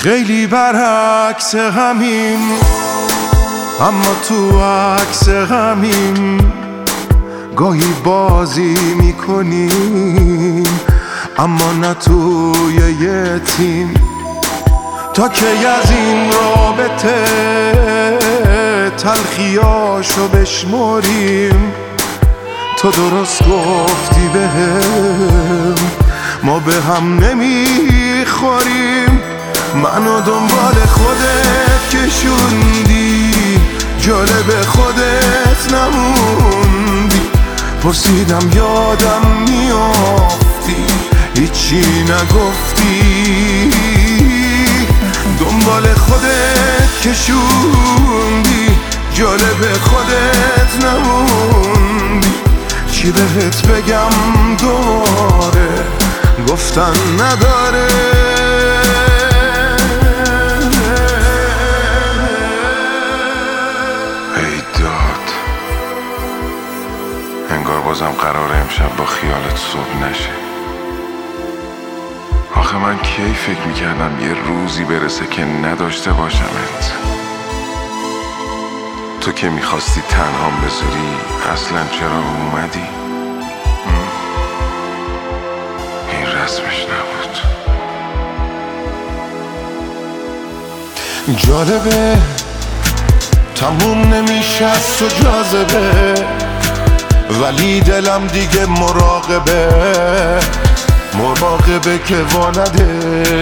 خیلی برعکس همیم، اما تو عکس همیم. گاهی بازی میکنیم اما نه توی یه تیم. تا کی از این رابطه تلخیاشو بشمریم؟ تو درست گفتی بهم ما به هم نمیخوریم. منو دنبال خودت کشوندی، جالب خودت نموندی. پرسیدم یادم میافتی، هیچی نگفتی. دنبال خودت کشوندی، جالب خودت نموندی. چی بهت بگم دوباره، گفتن نداره. ای داد، انگار بازم قراره امشب با خیالت صبح نشه. آخه من کی فکر میکردم یه روزی برسه که نداشته باشمت. تو که میخواستی تنهام بذاری، اصلا چرا اومدی؟ این رسمش نبود. جالبه تموم نمیشه از تو جاذبه، ولی دلم دیگه مراقبه که وانده.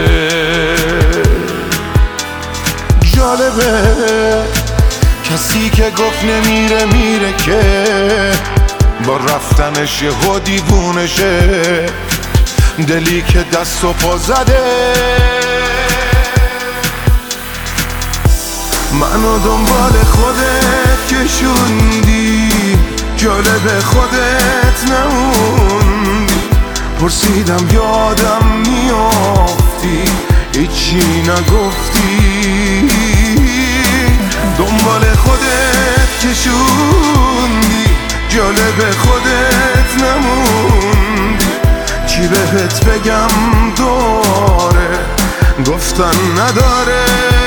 جالبه کسی که گفت نمیره میره، که با رفتنش یهو دیوونه شه. دلی که دست و پا زده منو دنبال خودت کشوندی، جالب خودت نموندی. پرسیدم یادم میافتی، هیچی نگفتی. دنبال خودت کشوندی، جالب خودت نموندی. چی بهت بگم دوباره، گفتن نداره.